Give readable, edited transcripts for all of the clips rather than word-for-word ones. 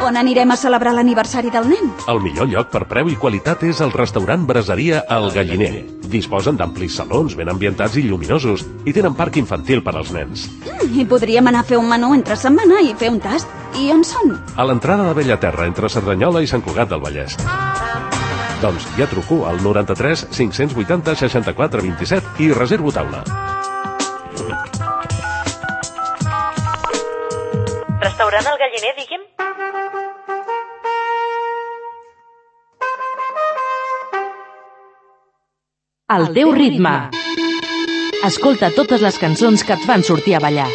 On anirem a celebrar l'aniversari del nen? El millor lloc per preu i qualitat és el restaurant Braseria El Galliner. Disposen d'amplis salons ben ambientats i lluminosos i tenen parc infantil per als nens. I podríem anar a fer un menú entre setmana i fer un tast. I on són? A l'entrada de Bellaterra, entre Cerdanyola i Sant Cugat del Vallès. Doncs ja truco al 93 580 64 27 i reservo taula. Restaurant El Galliner, digui'm? Al teu ritme. Escolta totes les cançons que et fan sortir a ballar.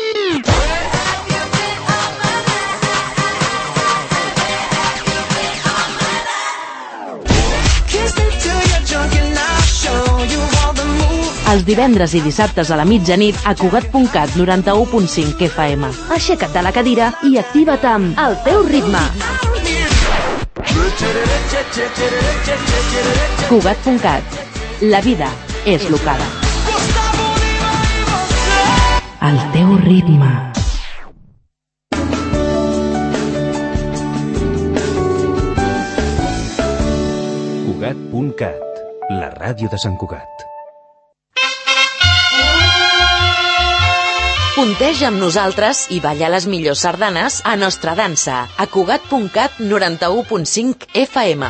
Els divendres i dissabtes a la mitjanit a Cugat.cat 91.5 FM. Aixeca't de la cadira i activa't amb El teu ritme. Cugat.cat. La vida és local. El teu ritme. Cugat.cat. La ràdio de Sant Cugat. Punteja amb nosaltres i balla les millors sardanes a Nostra Dansa, a Cugat.cat 91.5 FM.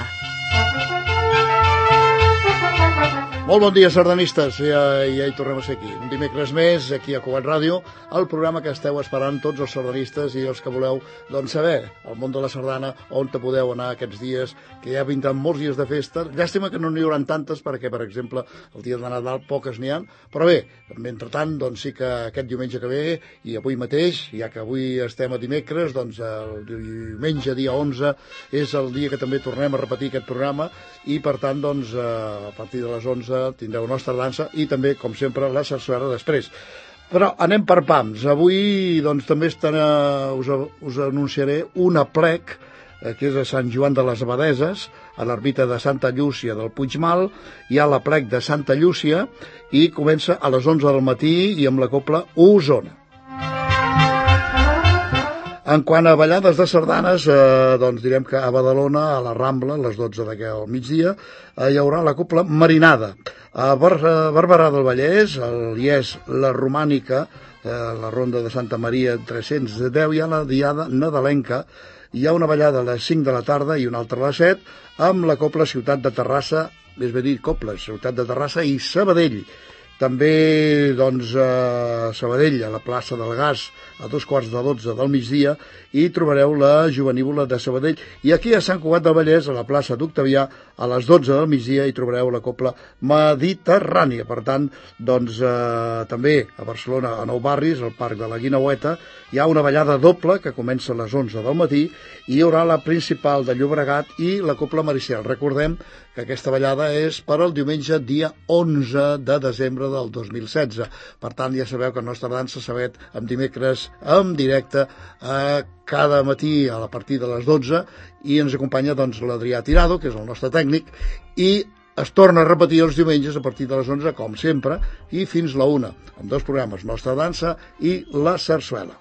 Molt bon dia, sardanistes. Ja hi tornem a ser aquí. Un dimecres més, aquí a Cugat Ràdio, el programa que esteu esperant tots els sardanistes i els que voleu saber el món de la sardana, on te podeu anar aquests dies, que ja vindran molts dies de festa. Llàstima que no n'hi haurà tantes, perquè, per exemple, el dia de Nadal poques n'hi ha. Però bé, mentrestant, sí que aquest diumenge que ve, i avui mateix, ja que avui estem a dimecres, el diumenge, dia 11, és el dia que també tornem a repetir aquest programa, i per tant, a partir de les 11 tindreu Nostra Dansa i també, com sempre, la sarsuela després. Però anem per pams. Avui també us anunciaré un aplec que és a Sant Joan de les Abadeses, a l'ermita de Santa Llúcia del Puigmal. Hi ha l'aplec de Santa Llúcia i comença a les 11 del matí i amb la cobla Osona. En quant a ballades de sardanes, direm que a Badalona, a la Rambla, a les 12 d'aquest migdia, hi haurà la cobla Marinada. A Barberà del Vallès, al Liès, la Romànica, la Ronda de Santa Maria 310, hi ha la Diada Nadalenca. Hi ha una ballada a les 5 de la tarda i una altra a les 7, amb la cobla Ciutat de Terrassa, és a dir, cobles Ciutat de Terrassa i Sabadell. També, a Sabadell, a la plaça del Gas, a 11:15 del migdia, hi trobareu la Jovenívola de Sabadell. I aquí a Sant Cugat del Vallès, a la plaça d'Octavià, a les 12 del migdia, hi trobareu la cobla Mediterrània. Per tant, també a Barcelona, a Nou Barris, al Parc de la Guineueta, hi ha una ballada doble que comença a les 11 del matí i hi haurà la principal de Llobregat i la cobla Maricel. Recordem que aquesta ballada és per al diumenge dia 11 de desembre del 2016. Per tant, ja sabeu que Nostra Dansa s'emet amb dimecres en directe cada matí a partir de les 12 i ens acompanya l'Adrià Tirado, que és el nostre tècnic, i es torna a repetir els diumenges a partir de les 11, com sempre, i fins la 1, amb dos programes, Nostra Dansa i la sarsuela.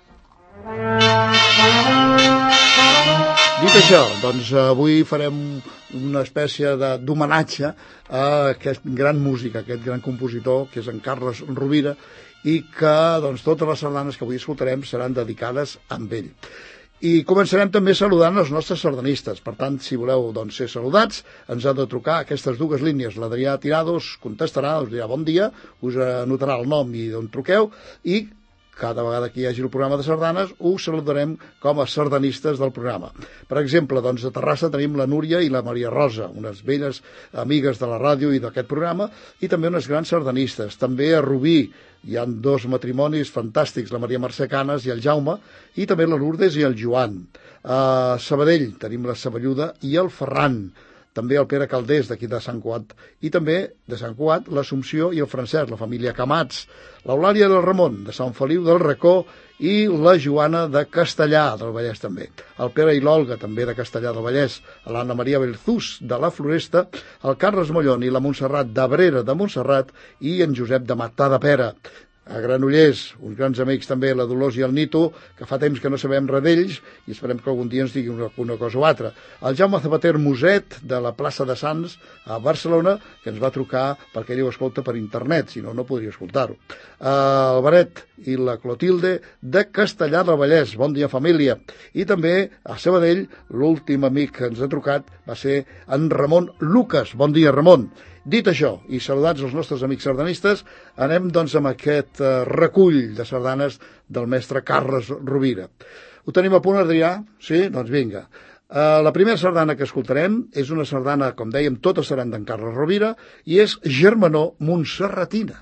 Dit això, avui farem una espècie d'homenatge a aquest gran músic, a aquest gran compositor, que és en Carles Rovira, i que totes les sardanes que avui escoltarem seran dedicades a ell. I començarem també saludant els nostres sardanistes. Per tant, si voleu ser saludats, ens ha de trucar aquestes dues línies. L'Adrià Tirado us contestarà, us dirà bon dia, us anotarà el nom i d'on truqueu, i cada vegada que hi hagi el programa de sardanes us saludarem com a sardanistes del programa. Per exemple, a Terrassa tenim la Núria i la Maria Rosa, unes velles amigues de la ràdio i d'aquest programa, i també unes grans sardanistes. També a Rubí hi ha dos matrimonis fantàstics, la Maria Mercè Canes i el Jaume, i també la Lourdes i el Joan. A Sabadell tenim la Saballuda i el Ferran, també el Pere Caldés d'aquí de Sant Cugat, i també de Sant Cugat l'Assumpció i el Francesc, la família Camats, l'Eulàlia i el Ramon de Sant Feliu del Racó i la Joana de Castellà del Vallès també, el Pere i l'Olga també de Castellà del Vallès, l'Anna Maria Belzús de la Floresta, el Carles Mollón i la Montserrat d'Abrera de Montserrat i en Josep de Matà de Pera. a Granollers, uns grans amics també, la Dolors i el Nito, que fa temps que no sabem res d'ells i esperem que algun dia ens diguin una cosa o altra. El Jaume Zapater Muset, de la plaça de Sants, a Barcelona, que ens va trucar perquè ell ho escolta per internet, si no, no podria escoltar-ho. El Baret i la Clotilde, de Castellar del Vallès, bon dia família. I també a Sabadell, l'últim amic que ens ha trucat va ser en Ramon Lucas. Bon dia, Ramon. Dit això, i saludats els nostres amics sardanistes, anem doncs amb aquest recull de sardanes del mestre Carles Rovira. Ho tenim a punt, Adrià? Sí? Doncs vinga. La primera sardana que escoltarem és una sardana, com dèiem, totes seran d'en Carles Rovira, i és Germanor Montserratina.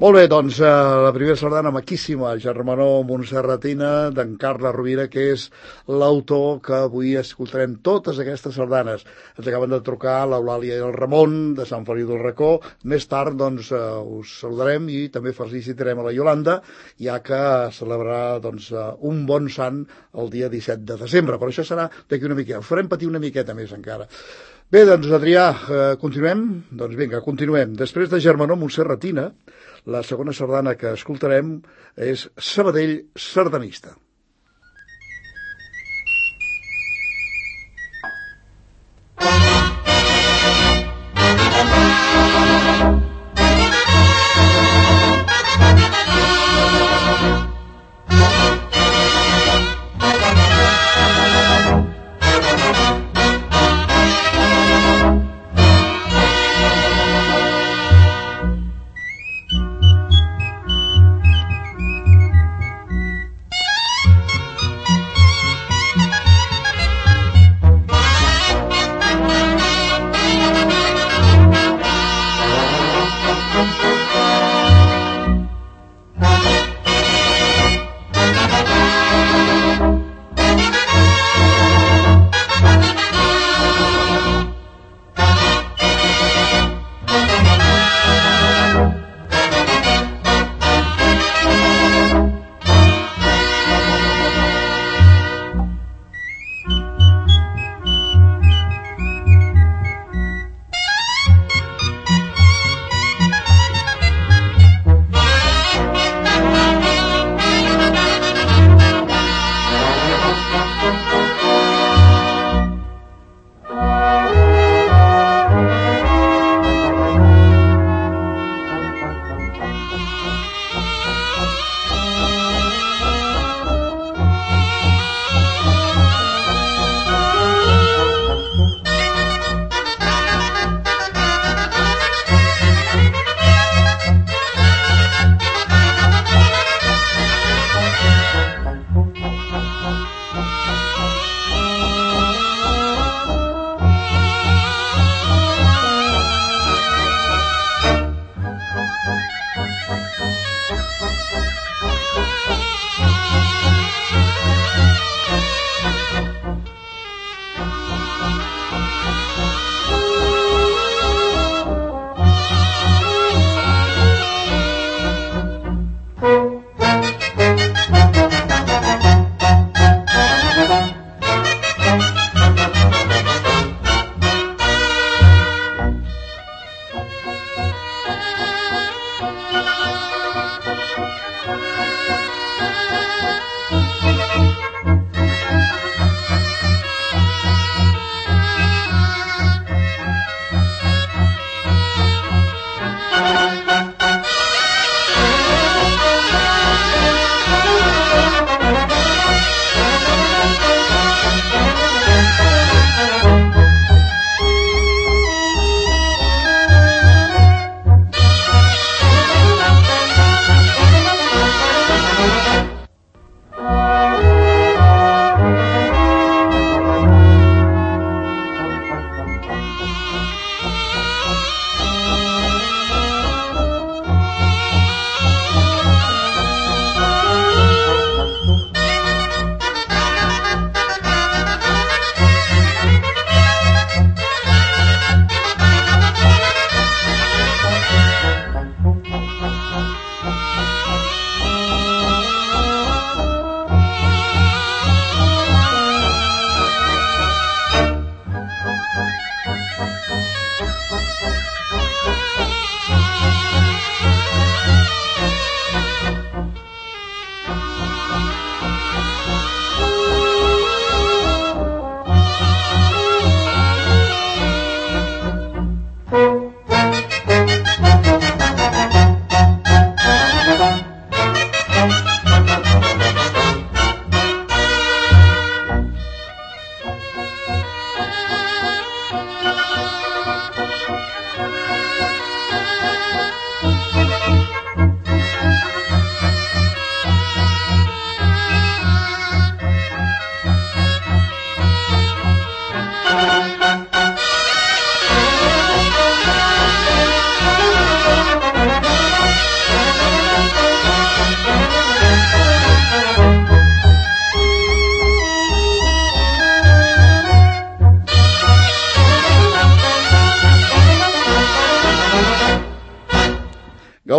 Molt bé, doncs la primera sardana maquíssima, Germanor Montserratina, d'en Carles Rovira, que és l'autor que avui escoltarem totes aquestes sardanes. Ens acaben de trucar l'Eulàlia i el Ramon, de Sant Feliu del Racó. Més tard, doncs, us saludarem i també felicitarem a la Iolanda, ja que celebrarà doncs, un bon sant el dia 17 de desembre. Però això serà d'aquí una miqueta. Us farem patir una miqueta més encara. Bé, doncs, Adrià, continuem? Doncs vinga, continuem. Després de Germanor Montserratina, la segona sardana que escoltarem és Sabadell Sardanista.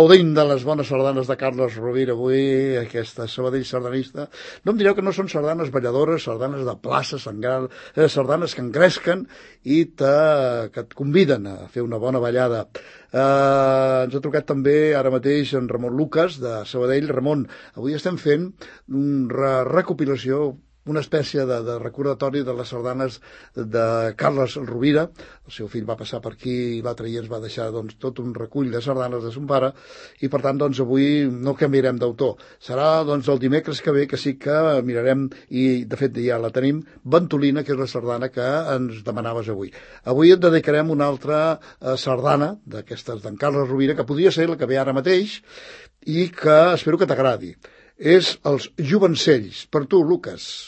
gaudint de les bones sardanes de Carles Rovira avui, aquesta Sabadell sardanista. No em direu que no són sardanes balladores, sardanes de plaça, sardanes que engresquen i que et conviden a fer una bona ballada. Ens ha trucat també ara mateix en Ramon Lucas de Sabadell. Ramon, avui estem fent una recopilació, una espècie de recordatori de les sardanes de Carles Rovira. El seu fill va passar per aquí i l'altre dia ens va deixar tot un recull de sardanes de son pare i per tant avui no canviarem d'autor. Serà el dimecres que ve que sí que mirarem, i de fet ja la tenim, Ventolina, que és la sardana que ens demanaves avui. Avui et dedicarem una altra sardana d'aquestes d'en Carles Rovira, que podria ser la que ve ara mateix i que espero que t'agradi. És Els Jovencells. Per tu, Lucas.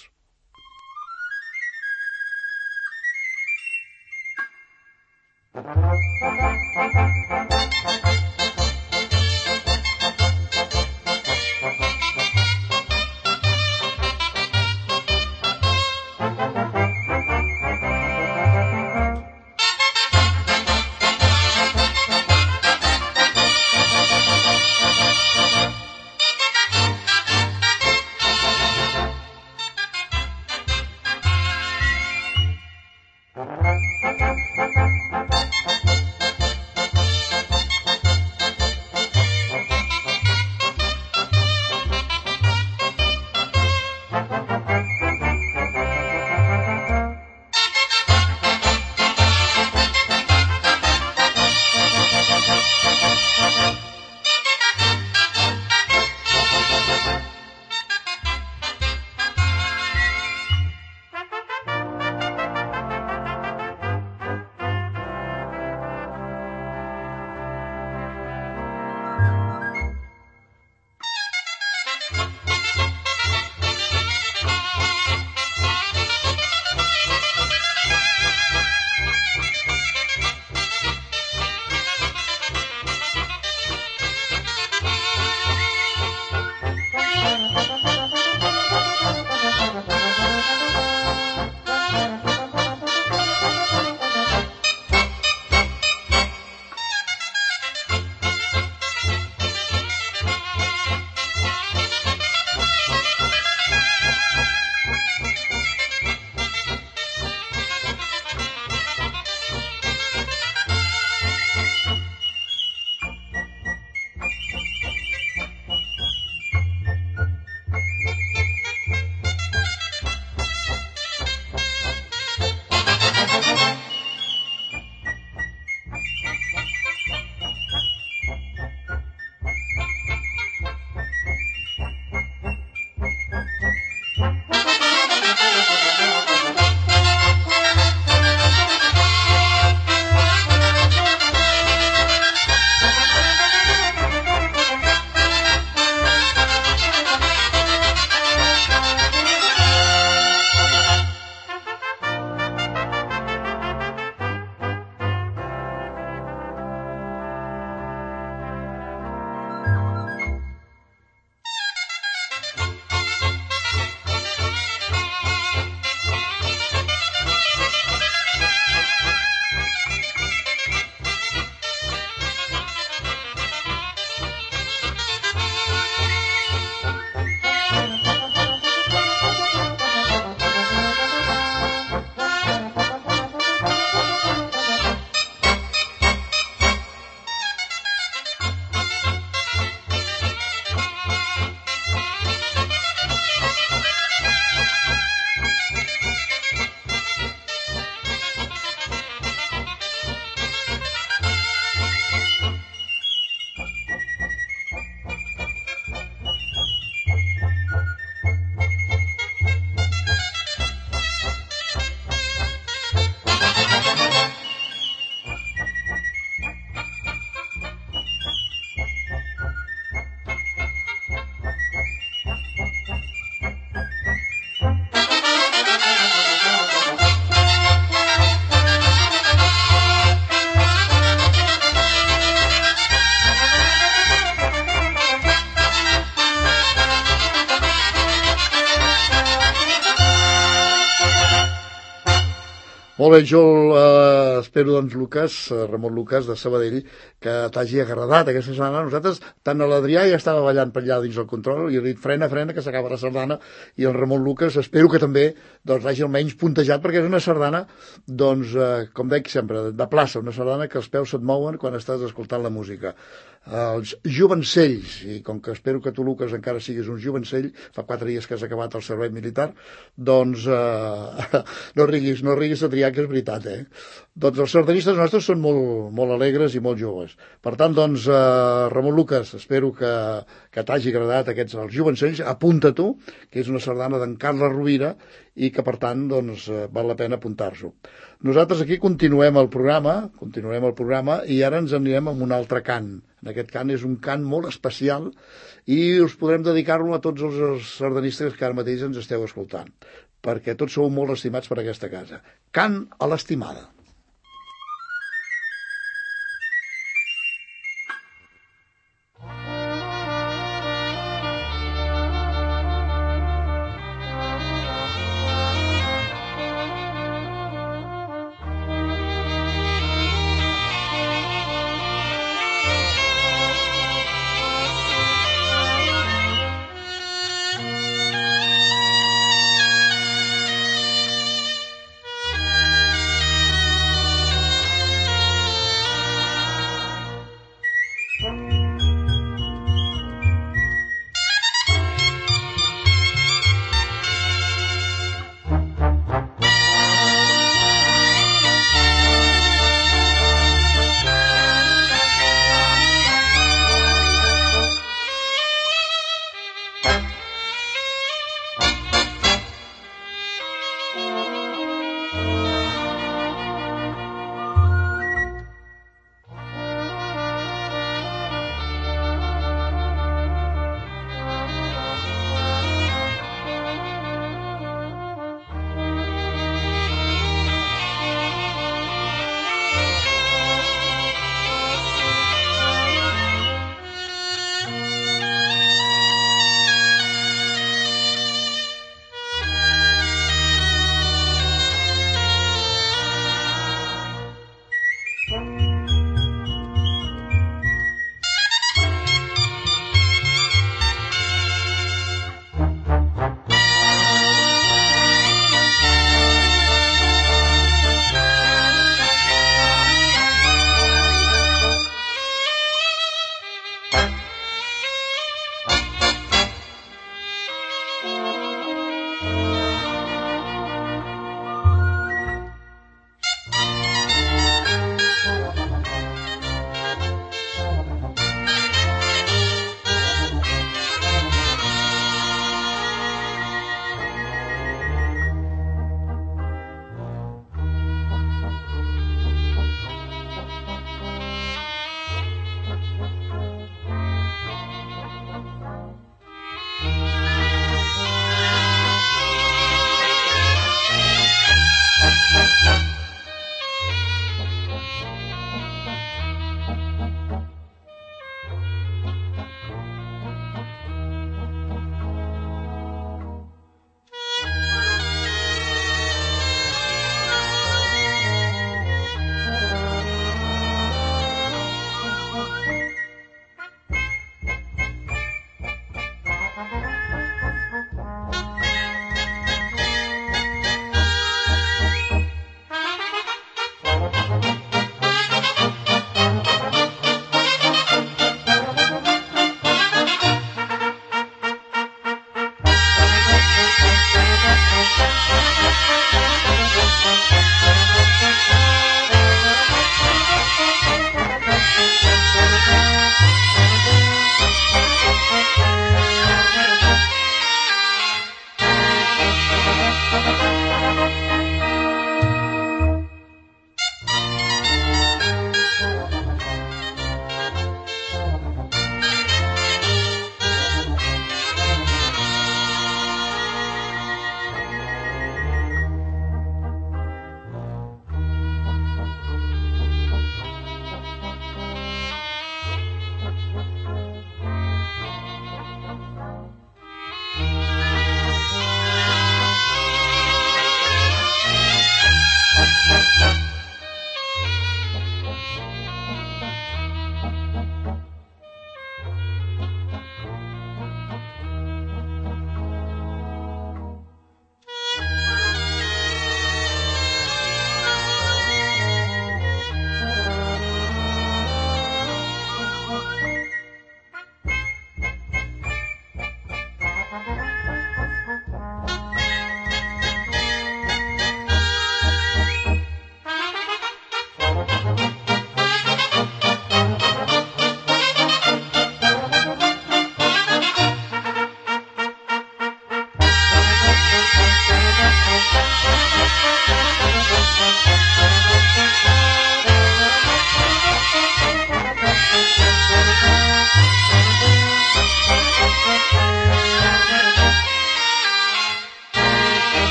Molt bé, jo espero, doncs, Lucas, Ramon Lucas, de Sabadell, que t'hagi agradat aquesta sardana. Nosaltres, tant a l'Adrià ja estava ballant per allà dins el control, i he dit frena, que s'acaba la sardana, i el Ramon Lucas espero que també doncs, l'hagi almenys puntejat, perquè és una sardana, doncs, com dic sempre, de plaça, una sardana que els peus se't mouen quan estàs escoltant la música. Els jovencells, i com que espero que tu, Lucas, encara siguis un jovencell, fa 4 dies que has acabat el servei militar, doncs no riguis, Adrià, que és veritat, Doncs els sardanistes nostres són molt, molt alegres i molt joves. Per tant, doncs, Ramon Lucas, espero que t'hagi agradat els jovencells. Apunta tu, que és una sardana d'en Carles Rovira, i que, per tant, doncs, val la pena apuntar-s'ho. Nosaltres aquí continuem el programa, i ara ens anirem amb un altre cant. En aquest cant és un cant molt especial i us podrem dedicar-lo a tots els sardanistes que ara mateix ens esteu escoltant, perquè tots sou molt estimats per aquesta casa. Cant a l'estimada.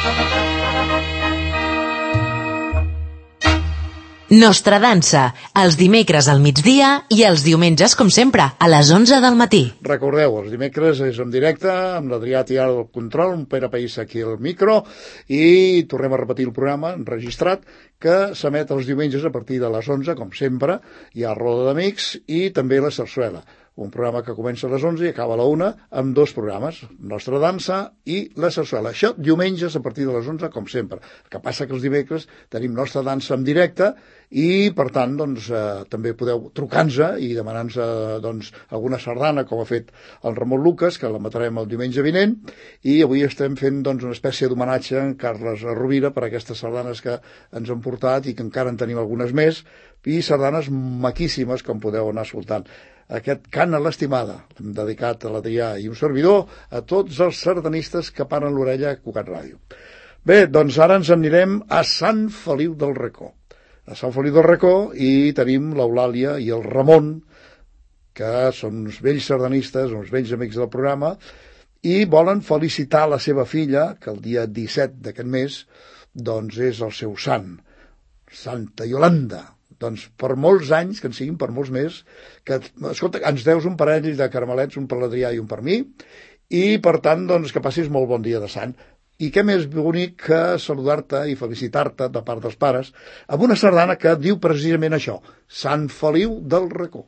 Nostra dansa, els dimecres al migdia i els diumenges, com sempre, a les 11 del matí. Recordeu, els dimecres és en directe, amb l'Adrià Tiar al control, un Pere País aquí al micro, i tornem a repetir el programa enregistrat, que s'emet els diumenges a partir de les 11, com sempre. Hi ha Roda d'Amics i també la Sarsuela, un programa que comença a les 11 i acaba a la 1, amb 2 programes, Nostra Dansa i la Sarsuela. Això diumenges a partir de les 11, com sempre. El que passa que els dimecres tenim Nostra Dansa en directe i, per tant, doncs, també podeu trucar-nos i demanar-nos doncs, alguna sardana, com ha fet el Ramon Lucas, que l'emetrem el diumenge vinent, i avui estem fent doncs, una espècie d'homenatge a en Carles Rovira per aquestes sardanes que ens han portat i que encara en tenim algunes més, i sardanes maquíssimes, com podeu anar escoltant. Aquest Cant a l'estimada, dedicat a l'Adrià i un servidor, a tots els sardanistes que paren l'orella a Cugat Ràdio. Bé, doncs ara ens anirem a Sant Feliu del Racó. A Sant Feliu del Racó i tenim l'Eulàlia i el Ramon, que són uns vells sardanistes, uns vells amics del programa, i volen felicitar la seva filla, que el dia 17 d'aquest mes doncs és el seu sant, Santa Iolanda. Doncs per molts anys, que en siguin per molts més, que, escolta, ens deus un parell de caramelets, un per l'Adrià i un per mi, i per tant, doncs, que passis molt bon dia de sant. I què més bonic que saludar-te i felicitar-te de part dels pares amb una sardana que diu precisament això, Sant Feliu del Racó.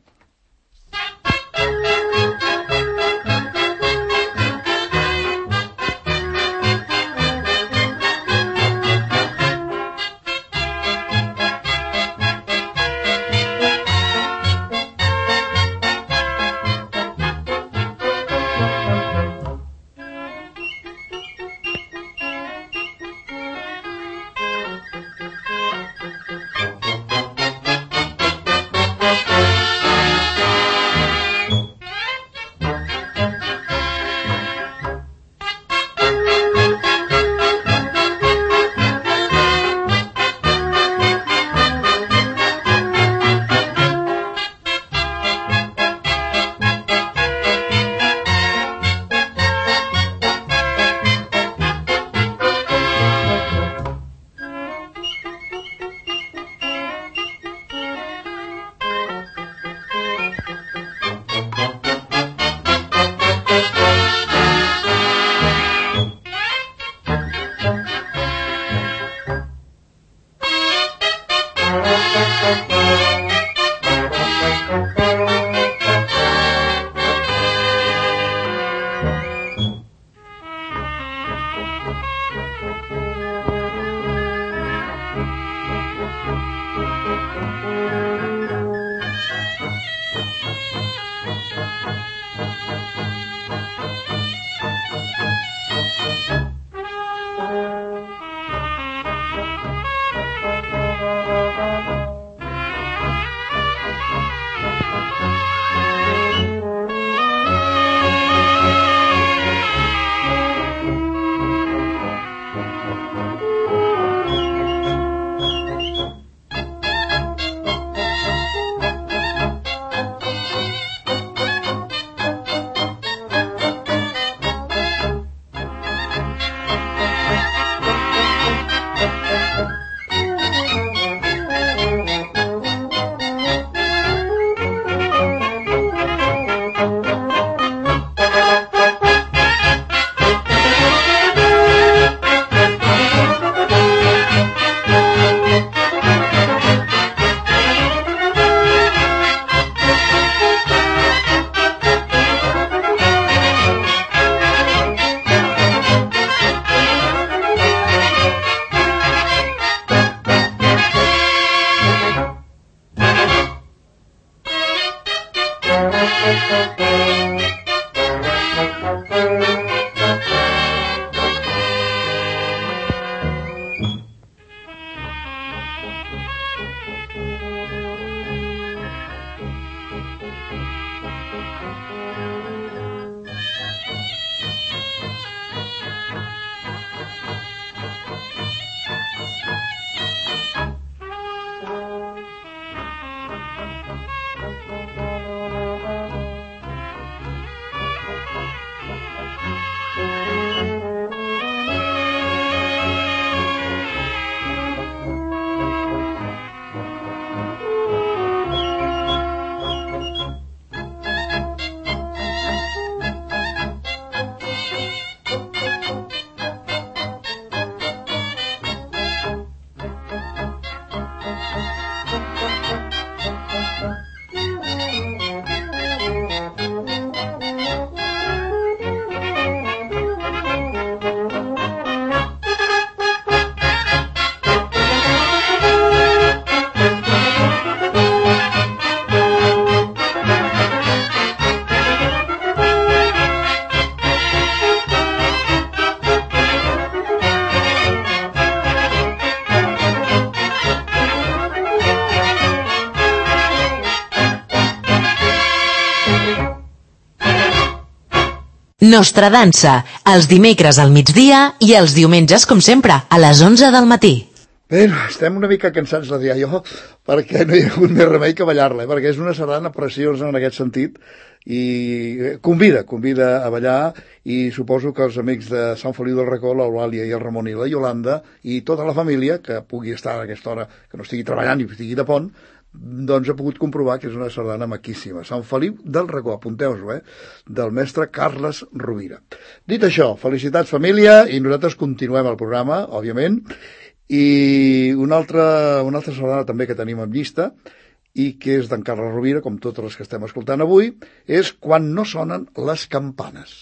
Nostra Dansa, els dimecres al migdia i els diumenges, com sempre, a les 11 del matí. Bé, estem una mica cansats de dir jo, perquè no hi ha hagut més remei que ballar-la, perquè és una sardana preciosa en aquest sentit, i convida a ballar, i suposo que els amics de Sant Feliu del Racó, l'Eulàlia i el Ramon i la Iolanda, i tota la família, que pugui estar a aquesta hora, que no estigui treballant i estigui de pont, doncs ha pogut comprovar que és una sardana maquíssima. Sant Feliu del Racó, apunteu-vos, del mestre Carles Rovira. Dit això, felicitats família, i nosaltres continuem el programa, òbviament, i una altra sardana també que tenim en llista, i que és d'en Carles Rovira, com totes les que estem escoltant avui, és Quan no sonen les campanes.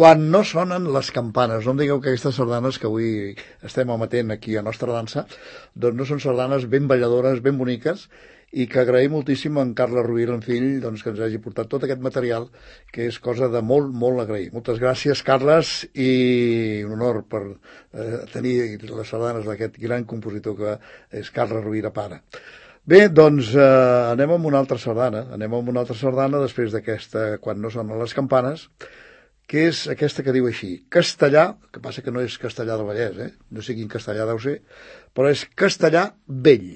Quan no sonen les campanes. No em digueu que aquestes sardanes que avui estem emetent aquí a Nostra Dansa, doncs no són sardanes ben balladores, ben boniques, i que agraïm moltíssim a en Carles Rovira, en fill, doncs, que ens hagi portat tot aquest material, que és cosa de molt, molt agrair. Moltes gràcies, Carles, i un honor per tenir les sardanes d'aquest gran compositor que és Carles Rovira pare. Bé, doncs anem amb una altra sardana, després d'aquesta, quan no sonen les campanes, que és aquesta que diu així, castellà, que passa que no és castellà del Vallès, no sé quin castellà deu ser, però és castellà vell.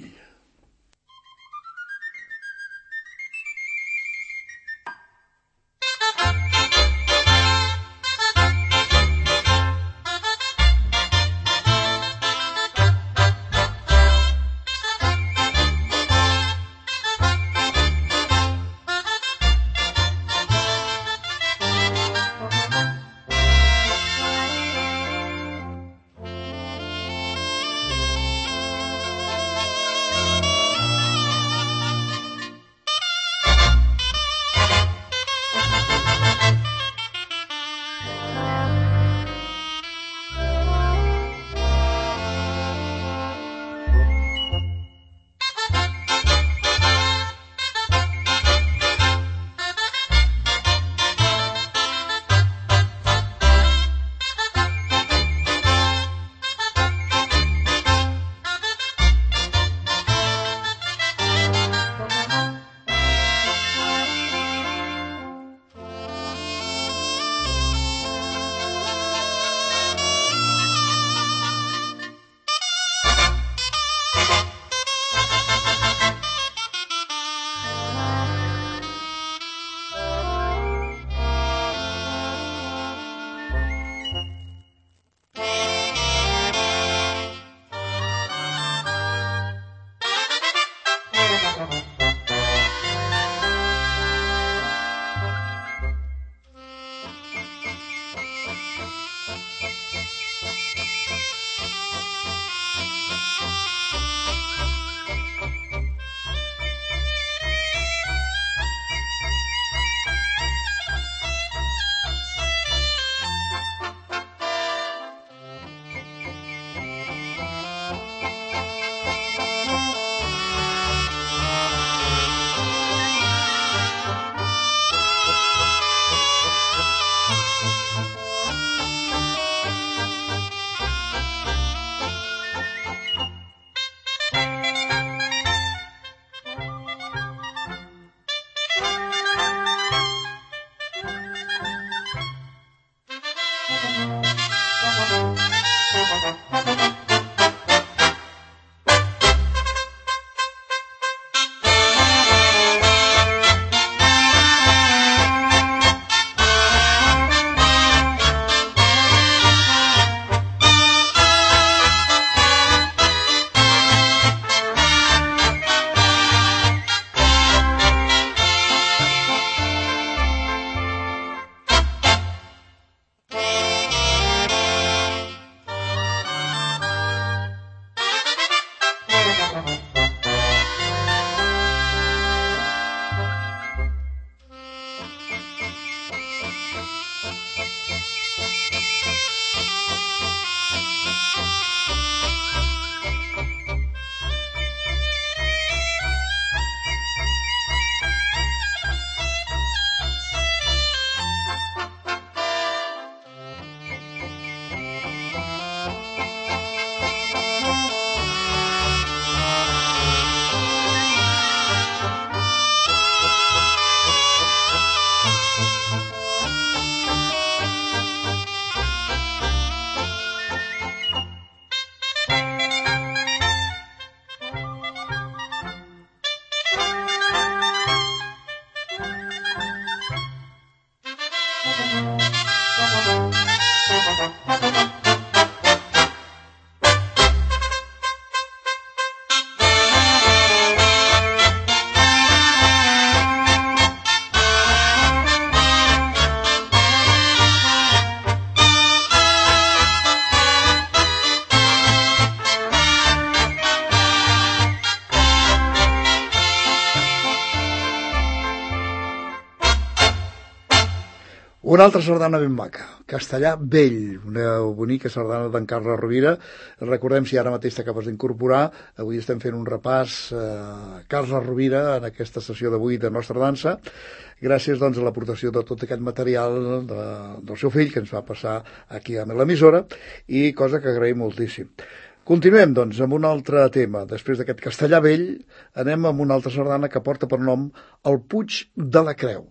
Una altra sardana ben maca, Castellà Vell, una bonica sardana d'en Carles Rovira. Recordem, si ara mateix t'acabes d'incorporar, avui estem fent un repàs Carles Rovira en aquesta sessió d'avui de Nostra Dansa, gràcies doncs, a l'aportació de tot aquest material del seu fill, que ens va passar aquí a l'emissora, i cosa que agraïm moltíssim. Continuem, doncs, amb un altre tema. Després d'aquest Castellà Vell, anem amb una altra sardana que porta per nom El Puig de la Creu.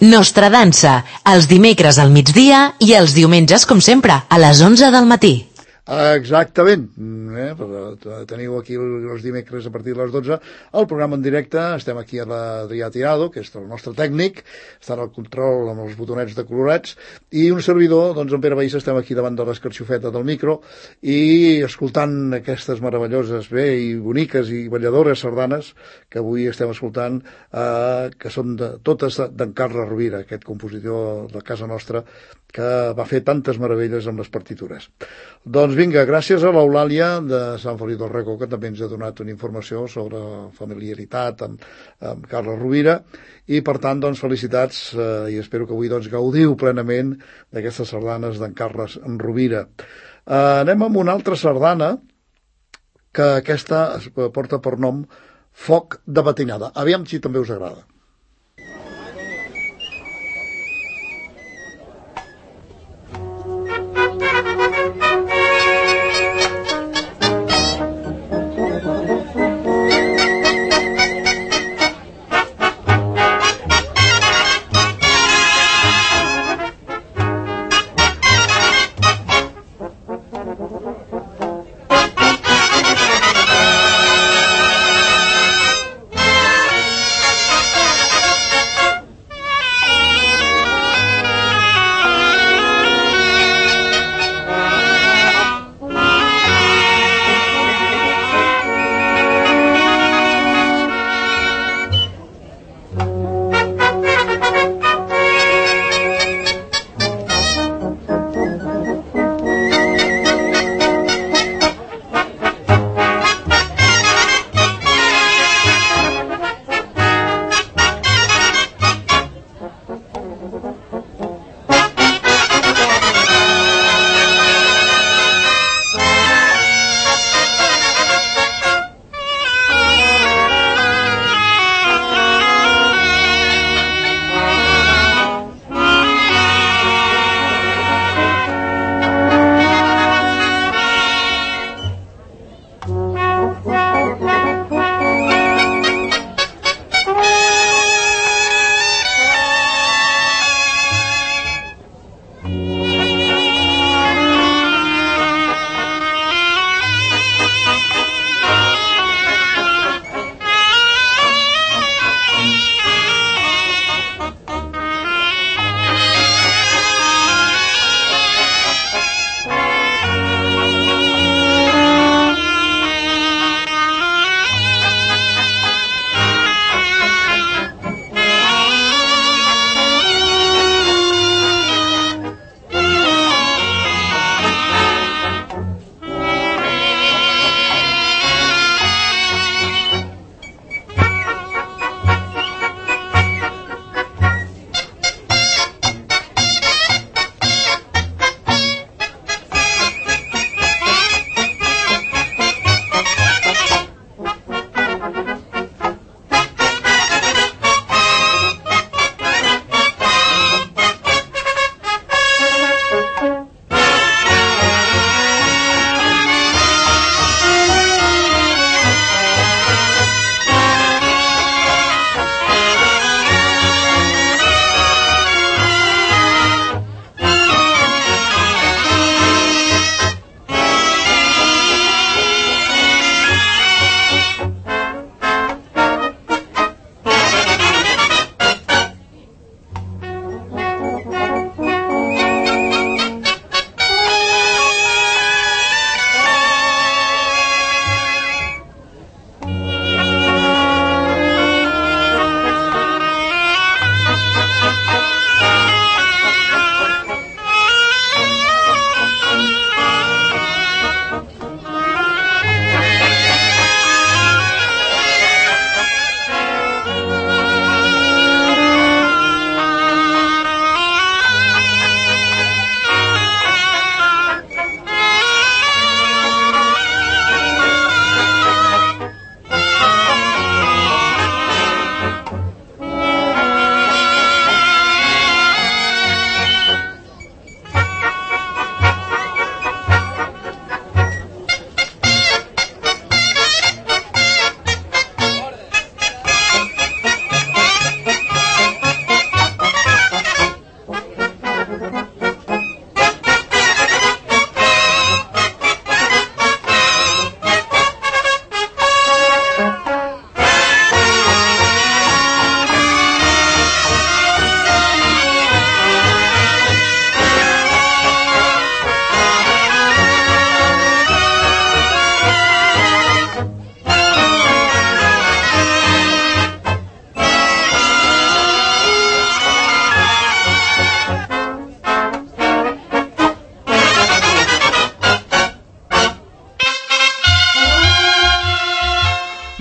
Nostra dansa, els dimecres al migdia i els diumenges, com sempre, a les 11 del matí. Exactament. Teniu aquí els dimecres a partir de les 12 el programa en directe. Estem aquí a l'Adrià Tirado, que és el nostre tècnic, està en el control amb els botonets de colorets, i un servidor, doncs en Pere Baissa, estem aquí davant de l'escarxofeta del micro i escoltant aquestes meravelloses i boniques i balladores sardanes que avui estem escoltant, que són totes d'en Carles Rovira, aquest compositor de casa nostra que va fer tantes meravelles amb les partitures. Doncs vinga, gràcies a l'Eulàlia de Sant Feliu del Racó, que també ens ha donat una informació sobre familiaritat amb Carles Rovira, i per tant, doncs, felicitats, i espero que avui doncs, gaudiu plenament d'aquestes sardanes d'en Carles Rovira. Anem amb una altra sardana, que aquesta es porta per nom Foc de Batinada. Aviam si també us agrada.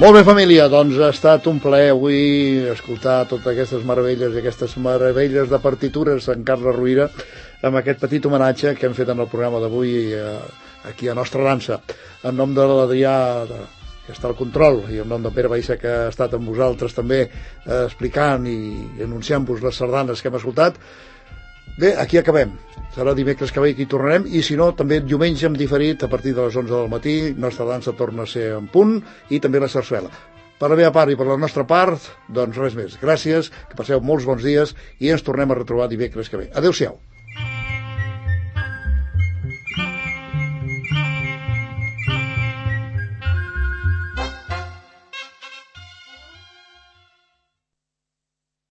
Molt bé, família, doncs ha estat un plaer avui escoltar totes aquestes meravelles i aquestes meravelles de partitures en Carles Rovira amb aquest petit homenatge que hem fet en el programa d'avui aquí a Nostra Dansa. En nom de l'Adrià, que està al control, i en nom de Pere Baissa, que ha estat amb vosaltres també explicant i anunciant-vos les sardanes que hem escoltat. Bé, aquí acabem. Serà dimecres que ve que hi tornarem, i si no, també diumenge hem diferit a partir de les 11 del matí. Nostra Dansa torna a ser en punt, i també la sarsuela. Per la meva part i per la nostra part, doncs res més. Gràcies, que passeu molts bons dies i ens tornem a retrobar dimecres que ve. Adéu-siau.